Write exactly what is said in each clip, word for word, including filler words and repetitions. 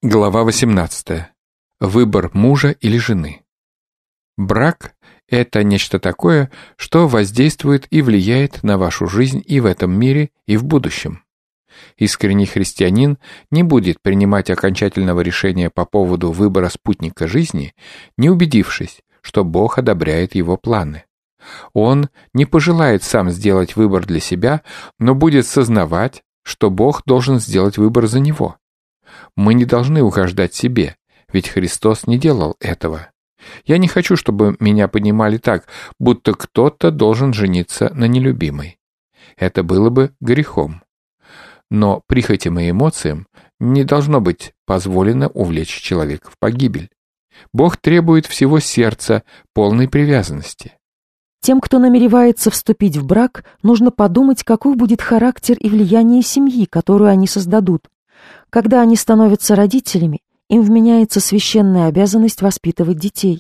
Глава восемнадцатая. Выбор мужа или жены. Брак – это нечто такое, что воздействует и влияет на вашу жизнь и в этом мире, и в будущем. Искренний христианин не будет принимать окончательного решения по поводу выбора спутника жизни, не убедившись, что Бог одобряет его планы. Он не пожелает сам сделать выбор для себя, но будет сознавать, что Бог должен сделать выбор за него. Мы не должны угождать себе, ведь Христос не делал этого. Я не хочу, чтобы меня понимали так, будто кто-то должен жениться на нелюбимой. Это было бы грехом. Но прихотям и эмоциям не должно быть позволено увлечь человека в погибель. Бог требует всего сердца, полной привязанности. Тем, кто намеревается вступить в брак, нужно подумать, каков будет характер и влияние семьи, которую они создадут. Когда они становятся родителями, им вменяется священная обязанность воспитывать детей.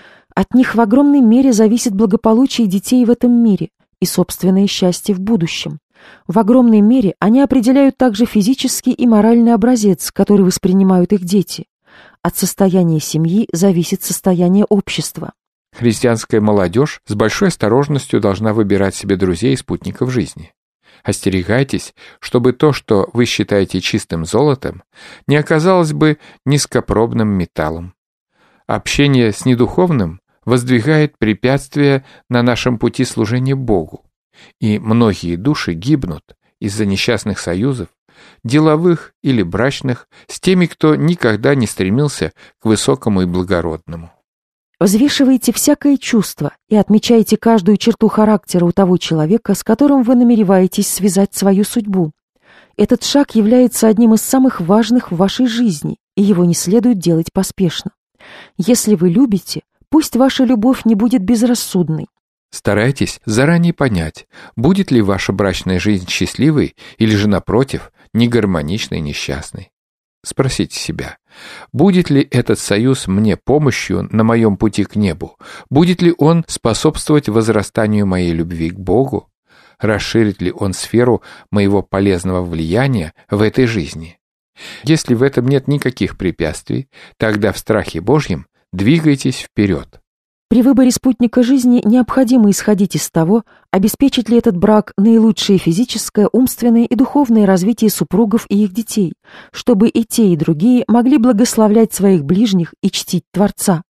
От них в огромной мере зависит благополучие детей в этом мире и собственное счастье в будущем. В огромной мере они определяют также физический и моральный образец, который воспринимают их дети. От состояния семьи зависит состояние общества. Христианская молодежь с большой осторожностью должна выбирать себе друзей и спутников жизни. Остерегайтесь, чтобы то, что вы считаете чистым золотом, не оказалось бы низкопробным металлом. Общение с недуховным воздвигает препятствия на нашем пути служения Богу, и многие души гибнут из-за несчастных союзов, деловых или брачных, с теми, кто никогда не стремился к высокому и благородному. Взвешивайте всякое чувство и отмечайте каждую черту характера у того человека, с которым вы намереваетесь связать свою судьбу. Этот шаг является одним из самых важных в вашей жизни, и его не следует делать поспешно. Если вы любите, пусть ваша любовь не будет безрассудной. Старайтесь заранее понять, будет ли ваша брачная жизнь счастливой или же, напротив, негармоничной и несчастной. Спросите себя, будет ли этот союз мне помощью на моем пути к небу? Будет ли он способствовать возрастанию моей любви к Богу? Расширит ли он сферу моего полезного влияния в этой жизни? Если в этом нет никаких препятствий, тогда в страхе Божьем двигайтесь вперед. При выборе спутника жизни необходимо исходить из того, обеспечит ли этот брак наилучшее физическое, умственное и духовное развитие супругов и их детей, чтобы и те, и другие могли благословлять своих ближних и чтить Творца.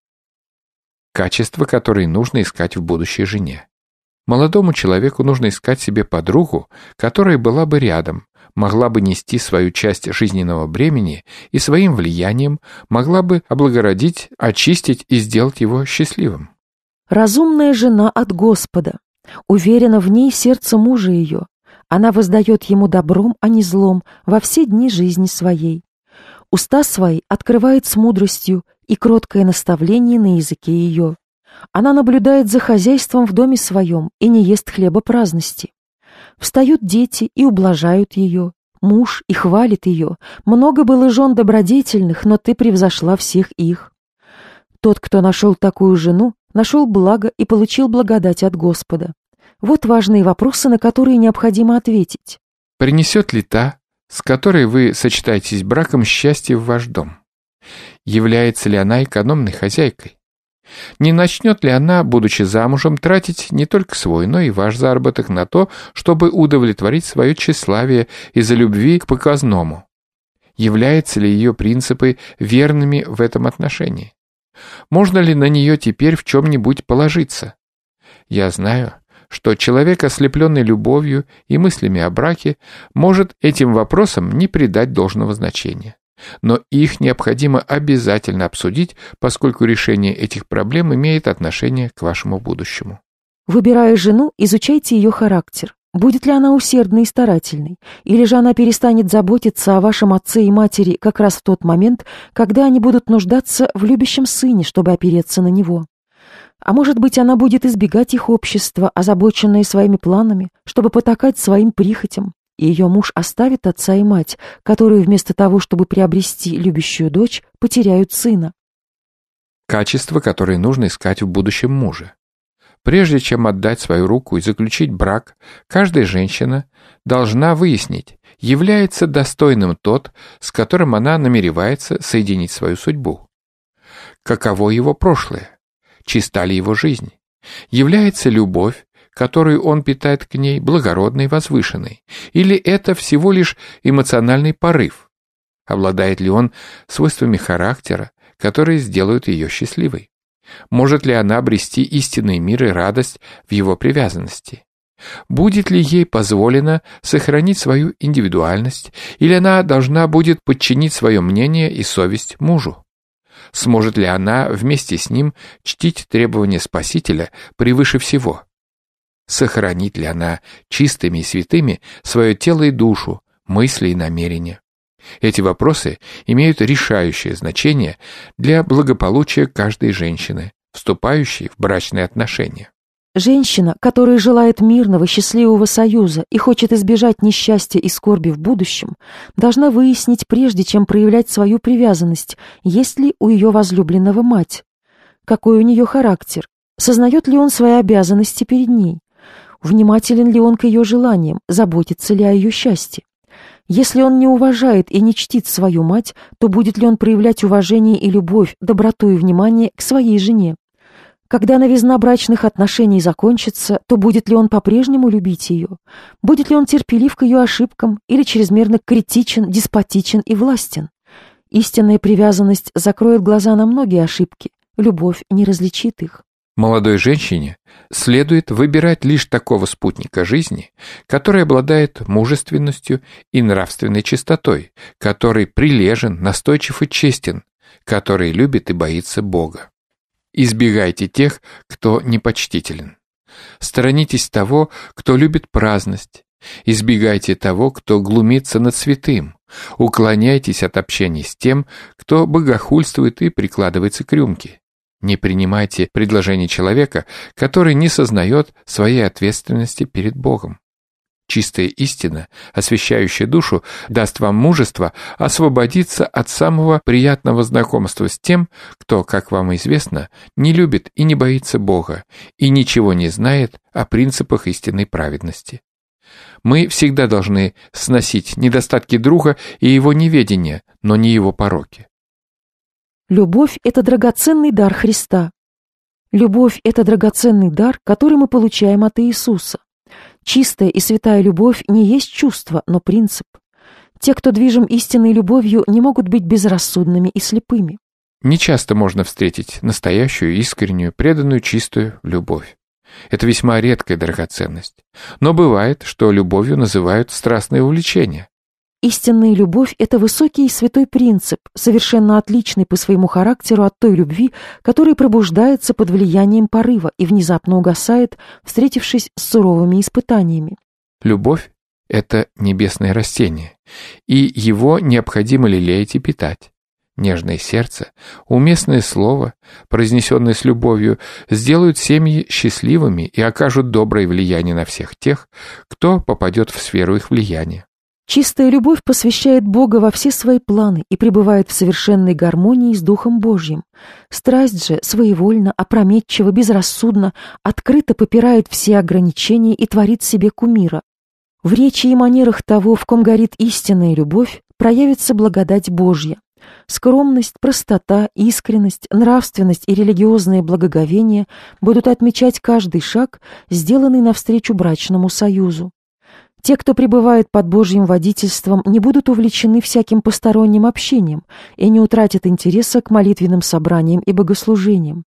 Качества, которые нужно искать в будущей жене. Молодому человеку нужно искать себе подругу, которая была бы рядом, могла бы нести свою часть жизненного бремени и своим влиянием могла бы облагородить, очистить и сделать его счастливым. Разумная жена от Господа. Уверена в ней сердце мужа ее. Она воздает ему добром, а не злом, во все дни жизни своей. Уста свои открывает с мудростью, и кроткое наставление на языке ее. Она наблюдает за хозяйством в доме своем и не ест хлеба праздности. Встают дети и ублажают ее, муж и хвалит ее. Много было жен добродетельных, но ты превзошла всех их. Тот, кто нашел такую жену, нашел благо и получил благодать от Господа. Вот важные вопросы, на которые необходимо ответить. Принесет ли та, с которой вы сочетаетесь браком, счастье в ваш дом? Является ли она экономной хозяйкой? Не начнет ли она, будучи замужем, тратить не только свой, но и ваш заработок на то, чтобы удовлетворить свое тщеславие из-за любви к показному? Являются ли ее принципы верными в этом отношении? Можно ли на нее теперь в чем-нибудь положиться? Я знаю, что человек, ослепленный любовью и мыслями о браке, может этим вопросам не придать должного значения. Но их необходимо обязательно обсудить, поскольку решение этих проблем имеет отношение к вашему будущему. Выбирая жену, изучайте ее характер. Будет ли она усердной и старательной, или же она перестанет заботиться о вашем отце и матери как раз в тот момент, когда они будут нуждаться в любящем сыне, чтобы опереться на него. А может быть, она будет избегать их общества, озабоченная своими планами, чтобы потакать своим прихотям. И ее муж оставит отца и мать, которые вместо того, чтобы приобрести любящую дочь, потеряют сына. Качества, которые нужно искать в будущем муже. Прежде чем отдать свою руку и заключить брак, каждая женщина должна выяснить, является достойным тот, с которым она намеревается соединить свою судьбу? Каково его прошлое? Чиста ли его жизнь? Является любовь, которую он питает к ней, благородной и возвышенной? Или это всего лишь эмоциональный порыв? Обладает ли он свойствами характера, которые сделают ее счастливой? Может ли она обрести истинный мир и радость в его привязанности? Будет ли ей позволено сохранить свою индивидуальность, или она должна будет подчинить свое мнение и совесть мужу? Сможет ли она вместе с ним чтить требования Спасителя превыше всего? Сохранит ли она чистыми и святыми свое тело и душу, мысли и намерения? Эти вопросы имеют решающее значение для благополучия каждой женщины, вступающей в брачные отношения. Женщина, которая желает мирного, счастливого союза и хочет избежать несчастья и скорби в будущем, должна выяснить, прежде чем проявлять свою привязанность, есть ли у ее возлюбленного мать, какой у нее характер, сознает ли он свои обязанности перед ней, внимателен ли он к ее желаниям, заботится ли о ее счастье. Если он не уважает и не чтит свою мать, то будет ли он проявлять уважение и любовь, доброту и внимание к своей жене? Когда новизна брачных отношений закончится, то будет ли он по-прежнему любить ее? Будет ли он терпелив к ее ошибкам или чрезмерно критичен, деспотичен и властен? Истинная привязанность закроет глаза на многие ошибки, любовь не различит их. Молодой женщине следует выбирать лишь такого спутника жизни, который обладает мужественностью и нравственной чистотой, который прилежен, настойчив и честен, который любит и боится Бога. Избегайте тех, кто непочтителен. Сторонитесь того, кто любит праздность. Избегайте того, кто глумится над святым. Уклоняйтесь от общения с тем, кто богохульствует и прикладывается к рюмке. Не принимайте предложение человека, который не сознает своей ответственности перед Богом. Чистая истина, освящающая душу, даст вам мужество освободиться от самого приятного знакомства с тем, кто, как вам известно, не любит и не боится Бога и ничего не знает о принципах истинной праведности. Мы всегда должны сносить недостатки друга и его неведения, но не его пороки. Любовь – это драгоценный дар Христа. Любовь – это драгоценный дар, который мы получаем от Иисуса. Чистая и святая любовь не есть чувство, но принцип. Те, кто движим истинной любовью, не могут быть безрассудными и слепыми. Нечасто можно встретить настоящую, искреннюю, преданную, чистую любовь. Это весьма редкая драгоценность. Но бывает, что любовью называют страстное увлечение. Истинная любовь – это высокий и святой принцип, совершенно отличный по своему характеру от той любви, которая пробуждается под влиянием порыва и внезапно угасает, встретившись с суровыми испытаниями. Любовь – это небесное растение, и его необходимо лелеять и питать. Нежное сердце, уместное слово, произнесенное с любовью, сделают семьи счастливыми и окажут доброе влияние на всех тех, кто попадет в сферу их влияния. Чистая любовь посвящает Бога во все свои планы и пребывает в совершенной гармонии с Духом Божьим. Страсть же своевольно, опрометчиво, безрассудно, открыто попирает все ограничения и творит себе кумира. В речи и манерах того, в ком горит истинная любовь, проявится благодать Божья. Скромность, простота, искренность, нравственность и религиозное благоговение будут отмечать каждый шаг, сделанный навстречу брачному союзу. Те, кто пребывает под Божьим водительством, не будут увлечены всяким посторонним общением и не утратят интереса к молитвенным собраниям и богослужениям.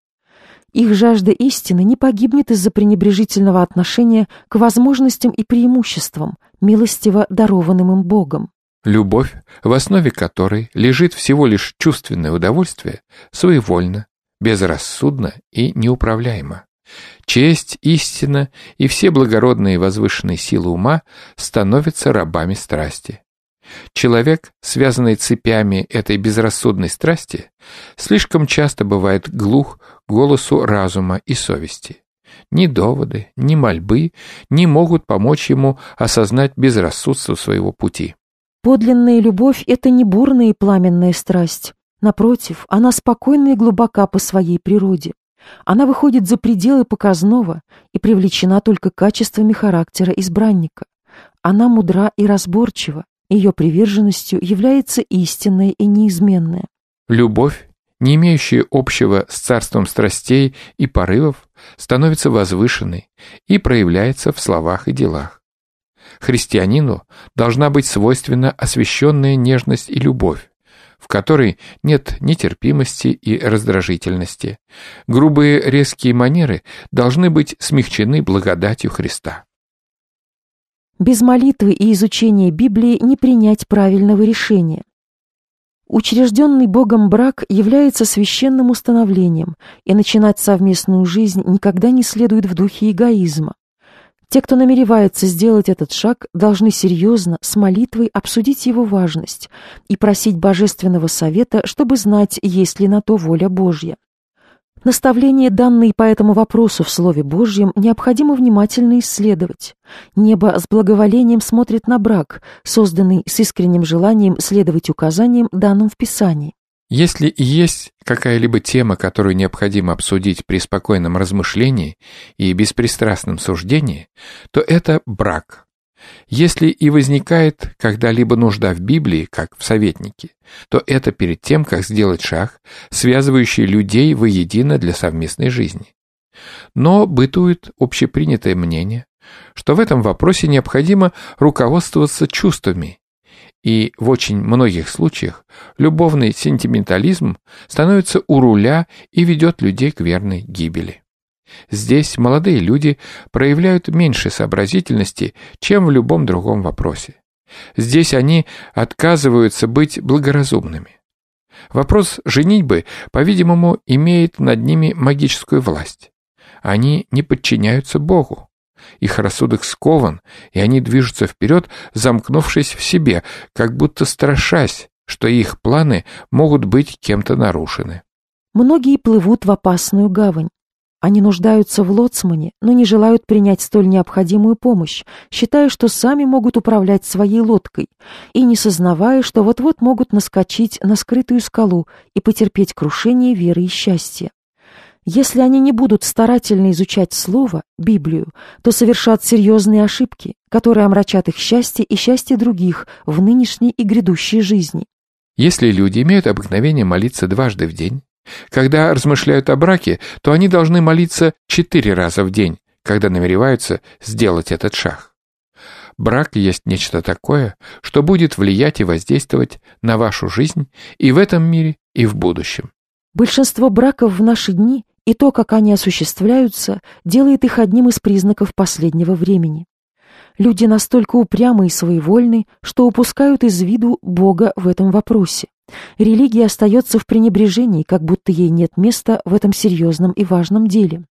Их жажда истины не погибнет из-за пренебрежительного отношения к возможностям и преимуществам, милостиво дарованным им Богом. Любовь, в основе которой лежит всего лишь чувственное удовольствие, своевольна, безрассудна и неуправляема. Честь, истина и все благородные и возвышенные силы ума становятся рабами страсти. Человек, связанный цепями этой безрассудной страсти, слишком часто бывает глух к голосу разума и совести. Ни доводы, ни мольбы не могут помочь ему осознать безрассудство своего пути. Подлинная любовь – это не бурная и пламенная страсть. Напротив, она спокойна и глубока по своей природе. Она выходит за пределы показного и привлечена только качествами характера избранника. Она мудра и разборчива, ее приверженностью является истинное и неизменное. Любовь, не имеющая общего с царством страстей и порывов, становится возвышенной и проявляется в словах и делах. Христианину должна быть свойственна освященная нежность и любовь, в которой нет нетерпимости и раздражительности. Грубые резкие манеры должны быть смягчены благодатью Христа. Без молитвы и изучения Библии не принять правильного решения. Учрежденный Богом брак является священным установлением, и начинать совместную жизнь никогда не следует в духе эгоизма. Те, кто намеревается сделать этот шаг, должны серьезно, с молитвой обсудить его важность и просить божественного совета, чтобы знать, есть ли на то воля Божья. Наставления, данные по этому вопросу в Слове Божьем, необходимо внимательно исследовать. Небо с благоволением смотрит на брак, созданный с искренним желанием следовать указаниям, данным в Писании. Если и есть какая-либо тема, которую необходимо обсудить при спокойном размышлении и беспристрастном суждении, то это брак. Если и возникает когда-либо нужда в Библии, как в советнике, то это перед тем, как сделать шаг, связывающий людей воедино для совместной жизни. Но бытует общепринятое мнение, что в этом вопросе необходимо руководствоваться чувствами, и в очень многих случаях любовный сентиментализм становится у руля и ведет людей к верной гибели. Здесь молодые люди проявляют меньше сообразительности, чем в любом другом вопросе. Здесь они отказываются быть благоразумными. Вопрос женитьбы, по-видимому, имеет над ними магическую власть. Они не подчиняются Богу. Их рассудок скован, и они движутся вперед, замкнувшись в себе, как будто страшась, что их планы могут быть кем-то нарушены. Многие плывут в опасную гавань. Они нуждаются в лоцмане, но не желают принять столь необходимую помощь, считая, что сами могут управлять своей лодкой, и не сознавая, что вот-вот могут наскочить на скрытую скалу и потерпеть крушение веры и счастья. Если они не будут старательно изучать Слово, Библию, то совершат серьезные ошибки, которые омрачат их счастье и счастье других в нынешней и грядущей жизни. Если люди имеют обыкновение молиться дважды в день, когда размышляют о браке, то они должны молиться четыре раза в день, когда намереваются сделать этот шаг. Брак есть нечто такое, что будет влиять и воздействовать на вашу жизнь и в этом мире, и в будущем. Большинство браков в наши дни и то, как они осуществляются, делает их одним из признаков последнего времени. Люди настолько упрямы и своевольны, что упускают из виду Бога в этом вопросе. Религия остается в пренебрежении, как будто ей нет места в этом серьезном и важном деле.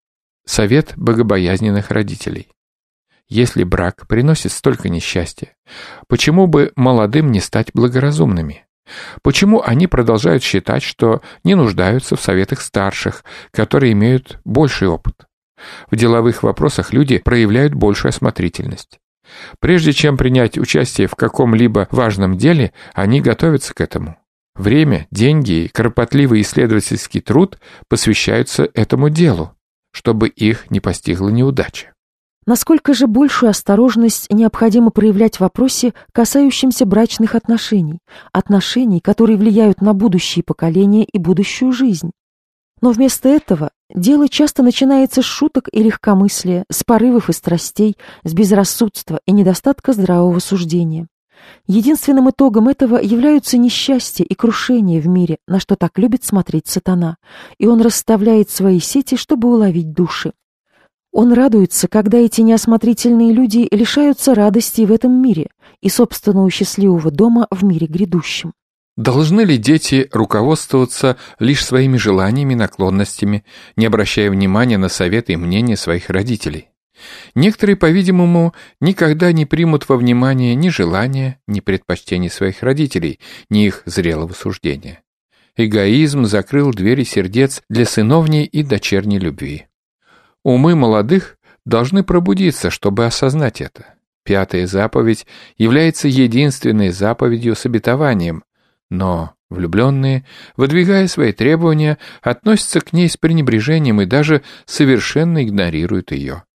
Совет богобоязненных родителей. Если брак приносит столько несчастья, почему бы молодым не стать благоразумными? Почему они продолжают считать, что не нуждаются в советах старших, которые имеют больший опыт? В деловых вопросах люди проявляют большую осмотрительность. Прежде чем принять участие в каком-либо важном деле, они готовятся к этому. Время, деньги и кропотливый исследовательский труд посвящаются этому делу, чтобы их не постигла неудача. Насколько же большую осторожность необходимо проявлять в вопросе, касающемся брачных отношений, отношений, которые влияют на будущие поколения и будущую жизнь. Но вместо этого дело часто начинается с шуток и легкомыслия, с порывов и страстей, с безрассудства и недостатка здравого суждения. Единственным итогом этого являются несчастье и крушение в мире, на что так любит смотреть сатана, и он расставляет свои сети, чтобы уловить души. Он радуется, когда эти неосмотрительные люди лишаются радости в этом мире и собственного счастливого дома в мире грядущем. Должны ли дети руководствоваться лишь своими желаниями и наклонностями, не обращая внимания на советы и мнения своих родителей? Некоторые, по-видимому, никогда не примут во внимание ни желания, ни предпочтений своих родителей, ни их зрелого суждения. Эгоизм закрыл двери сердец для сыновней и дочерней любви. Умы молодых должны пробудиться, чтобы осознать это. Пятая заповедь является единственной заповедью с обетованием, но влюбленные, выдвигая свои требования, относятся к ней с пренебрежением и даже совершенно игнорируют ее.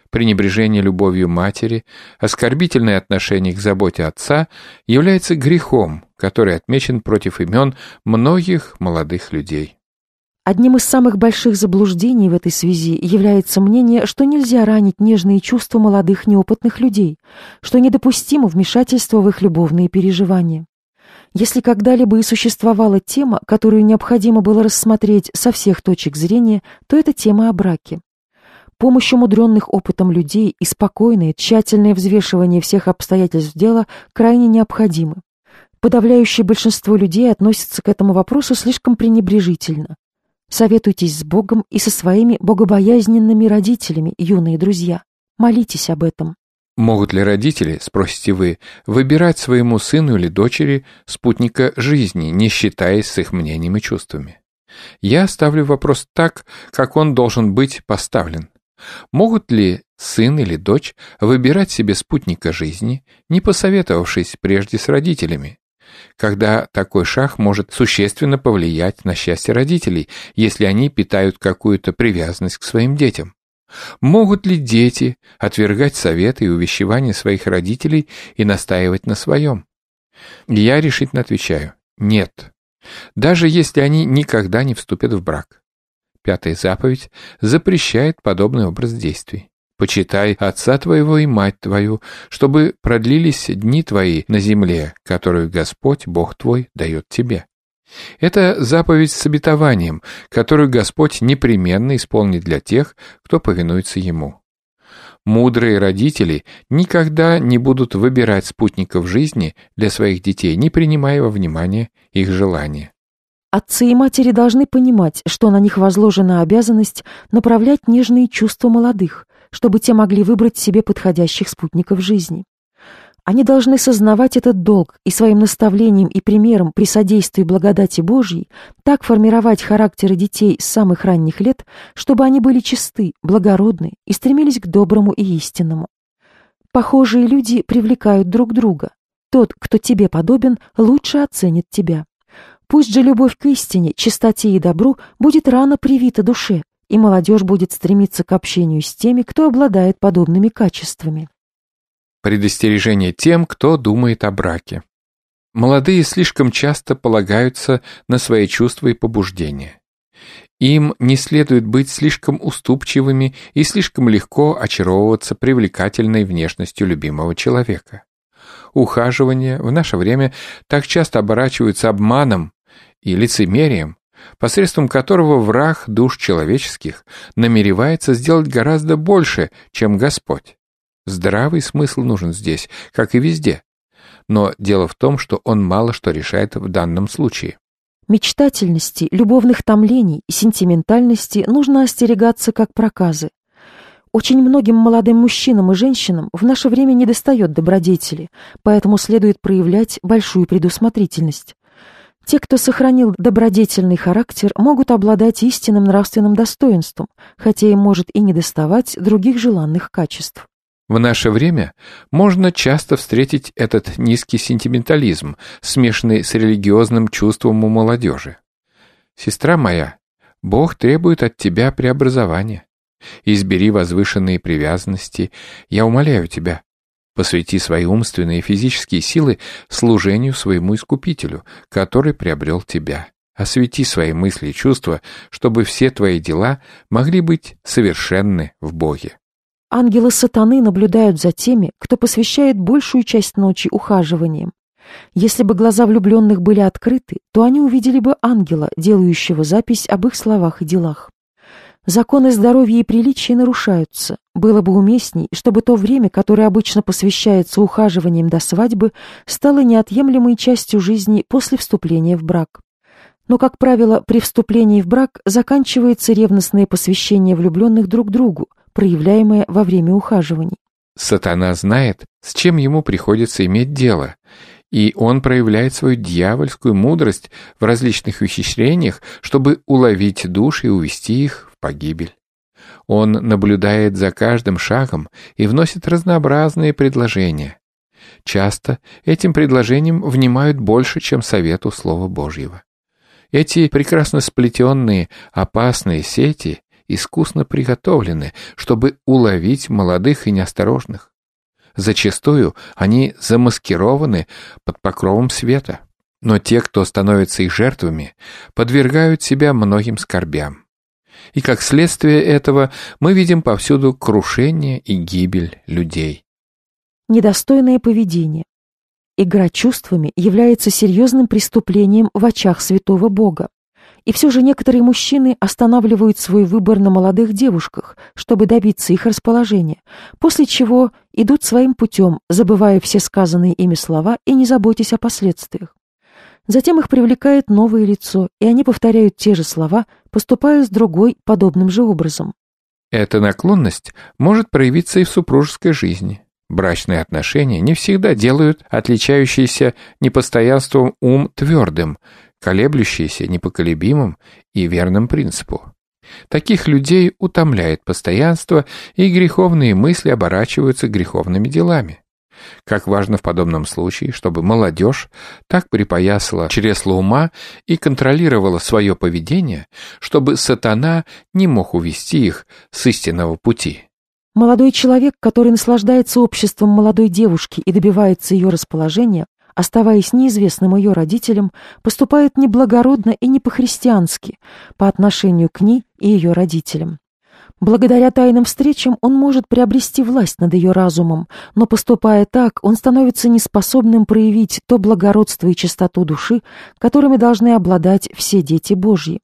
Пренебрежение любовью матери, оскорбительное отношение к заботе отца является грехом, который отмечен против имен многих молодых людей. Одним из самых больших заблуждений в этой связи является мнение, что нельзя ранить нежные чувства молодых неопытных людей, что недопустимо вмешательство в их любовные переживания. Если когда-либо и существовала тема, которую необходимо было рассмотреть со всех точек зрения, то это тема о браке. Помощь умудренных опытом людей и спокойное, тщательное взвешивание всех обстоятельств дела крайне необходимы. Подавляющее большинство людей относятся к этому вопросу слишком пренебрежительно. Советуйтесь с Богом и со своими богобоязненными родителями, юные друзья. Молитесь об этом. Могут ли родители, спросите вы, выбирать своему сыну или дочери спутника жизни, не считаясь с их мнением и чувствами? Я ставлю вопрос так, как он должен быть поставлен. Могут ли сын или дочь выбирать себе спутника жизни, не посоветовавшись прежде с родителями? Когда такой шаг может существенно повлиять на счастье родителей, если они питают какую-то привязанность к своим детям? Могут ли дети отвергать советы и увещевания своих родителей и настаивать на своем? Я решительно отвечаю – нет. Даже если они никогда не вступят в брак. Пятая заповедь запрещает подобный образ действий. «Почитай отца твоего и мать твою, чтобы продлились дни твои на земле, которую Господь, Бог твой, дает тебе». Это заповедь с обетованием, которую Господь непременно исполнит для тех, кто повинуется Ему. Мудрые родители никогда не будут выбирать спутников жизни для своих детей, не принимая во внимание их желания. Отцы и матери должны понимать, что на них возложена обязанность направлять нежные чувства молодых, чтобы те могли выбрать себе подходящих спутников жизни. Они должны сознавать этот долг и своим наставлением и примером при содействии благодати Божьей так формировать характеры детей с самых ранних лет, чтобы они были чисты, благородны и стремились к доброму и истинному. Похожие люди привлекают друг друга. Тот, кто тебе подобен, лучше оценит тебя. Пусть же любовь к истине, чистоте и добру будет рано привита душе, и молодежь будет стремиться к общению с теми, кто обладает подобными качествами. Предостережение тем, кто думает о браке. Молодые слишком часто полагаются на свои чувства и побуждения. Им не следует быть слишком уступчивыми и слишком легко очаровываться привлекательной внешностью любимого человека. Ухаживания в наше время так часто оборачиваются обманом и лицемерием, посредством которого враг душ человеческих намеревается сделать гораздо больше, чем Господь. Здравый смысл нужен здесь, как и везде. Но дело в том, что он мало что решает в данном случае. Мечтательности, любовных томлений и сентиментальности нужно остерегаться как проказы. Очень многим молодым мужчинам и женщинам в наше время недостает добродетели, поэтому следует проявлять большую предусмотрительность. Те, кто сохранил добродетельный характер, могут обладать истинным нравственным достоинством, хотя им может и недоставать других желанных качеств. В наше время можно часто встретить этот низкий сентиментализм, смешанный с религиозным чувством у молодежи. «Сестра моя, Бог требует от тебя преобразования. Избери возвышенные привязанности, я умоляю тебя. Посвяти свои умственные и физические силы служению своему Искупителю, который приобрел тебя. Освети свои мысли и чувства, чтобы все твои дела могли быть совершенны в Боге». Ангелы сатаны наблюдают за теми, кто посвящает большую часть ночи ухаживаниям. Если бы глаза влюбленных были открыты, то они увидели бы ангела, делающего запись об их словах и делах. Законы здоровья и приличия нарушаются. Было бы уместней, чтобы то время, которое обычно посвящается ухаживаниям до свадьбы, стало неотъемлемой частью жизни после вступления в брак. Но, как правило, при вступлении в брак заканчивается ревностное посвящение влюбленных друг другу, проявляемое во время ухаживаний. Сатана знает, с чем ему приходится иметь дело, и он проявляет свою дьявольскую мудрость в различных ухищрениях, чтобы уловить души и увести их в погибель. Он наблюдает за каждым шагом и вносит разнообразные предложения. Часто этим предложениям внимают больше, чем совету Слова Божьего. Эти прекрасно сплетенные, опасные сети искусно приготовлены, чтобы уловить молодых и неосторожных. Зачастую они замаскированы под покровом света, но те, кто становится их жертвами, подвергают себя многим скорбям. И как следствие этого мы видим повсюду крушение и гибель людей. Недостойное поведение. Игра чувствами является серьезным преступлением в очах святого Бога. И все же некоторые мужчины останавливают свой выбор на молодых девушках, чтобы добиться их расположения, после чего идут своим путем, забывая все сказанные ими слова и не заботясь о последствиях. Затем их привлекает новое лицо, и они повторяют те же слова, поступая с другой подобным же образом. Эта наклонность может проявиться и в супружеской жизни. Брачные отношения не всегда делают отличающийся непостоянством ум твердым, колеблющийся непоколебимым и верным принципу. Таких людей утомляет постоянство, и греховные мысли оборачиваются греховными делами. Как важно в подобном случае, чтобы молодежь так припоясала чресло ума и контролировала свое поведение, чтобы сатана не мог увести их с истинного пути. Молодой человек, который наслаждается обществом молодой девушки и добивается ее расположения, оставаясь неизвестным ее родителям, поступает неблагородно и не по-христиански по отношению к ней и ее родителям. Благодаря тайным встречам он может приобрести власть над ее разумом, но, поступая так, он становится неспособным проявить то благородство и чистоту души, которыми должны обладать все дети Божьи.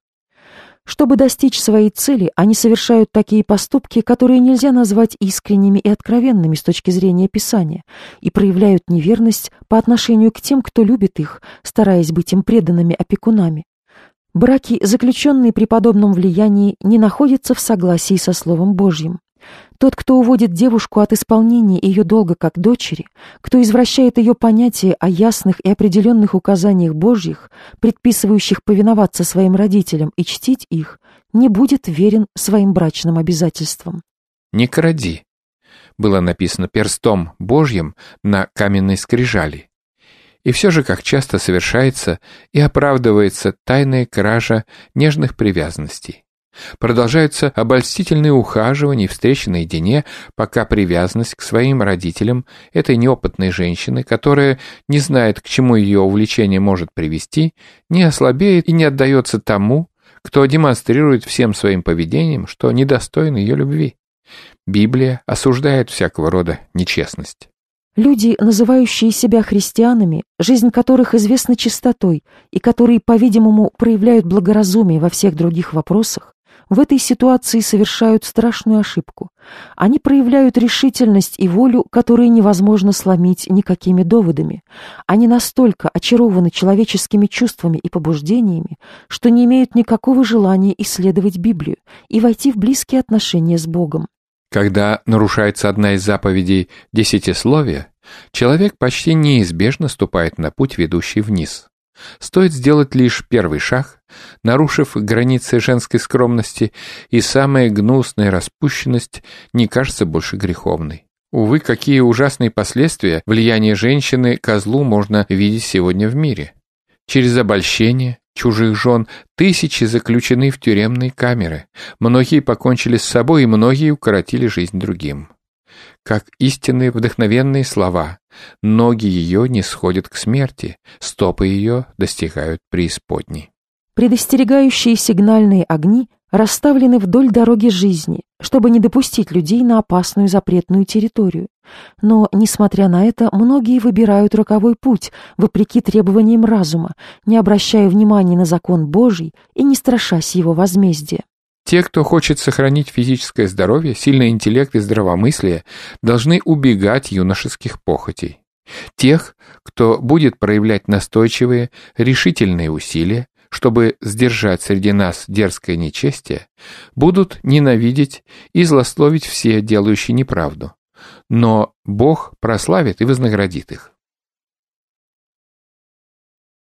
Чтобы достичь своей цели, они совершают такие поступки, которые нельзя назвать искренними и откровенными с точки зрения Писания, и проявляют неверность по отношению к тем, кто любит их, стараясь быть им преданными опекунами. Браки, заключенные при подобном влиянии, не находятся в согласии со Словом Божьим. Тот, кто уводит девушку от исполнения ее долга как дочери, кто извращает ее понятие о ясных и определенных указаниях Божьих, предписывающих повиноваться своим родителям и чтить их, не будет верен своим брачным обязательствам. «Не кради» было написано перстом Божьим на каменной скрижали. И все же, как часто совершается и оправдывается тайная кража нежных привязанностей. Продолжаются обольстительные ухаживания и встречи наедине, пока привязанность к своим родителям этой неопытной женщины, которая не знает, к чему ее увлечение может привести, не ослабеет и не отдается тому, кто демонстрирует всем своим поведением, что недостоин ее любви. Библия осуждает всякого рода нечестность. Люди, называющие себя христианами, жизнь которых известна чистотой и которые, по-видимому, проявляют благоразумие во всех других вопросах, в этой ситуации совершают страшную ошибку. Они проявляют решительность и волю, которые невозможно сломить никакими доводами. Они настолько очарованы человеческими чувствами и побуждениями, что не имеют никакого желания исследовать Библию и войти в близкие отношения с Богом. Когда нарушается одна из заповедей десятисловия, человек почти неизбежно ступает на путь, ведущий вниз. Стоит сделать лишь первый шаг, нарушив границы женской скромности, и самая гнусная распущенность не кажется больше греховной. Увы, какие ужасные последствия влияния женщины козлу можно видеть сегодня в мире. Через обольщение чужих жен тысячи заключены в тюремные камеры, многие покончили с собой и многие укоротили жизнь другим. Как истинные вдохновенные слова, ноги ее не сходят к смерти, стопы ее достигают преисподней. Предостерегающие сигнальные огни расставлены вдоль дороги жизни, чтобы не допустить людей на опасную запретную территорию. Но, несмотря на это, многие выбирают роковой путь, вопреки требованиям разума, не обращая внимания на закон Божий и не страшась его возмездия. Те, кто хочет сохранить физическое здоровье, сильный интеллект и здравомыслие, должны убегать юношеских похотей. Тех, кто будет проявлять настойчивые, решительные усилия, чтобы сдержать среди нас дерзкое нечестие, будут ненавидеть и злословить все, делающие неправду. Но Бог прославит и вознаградит их.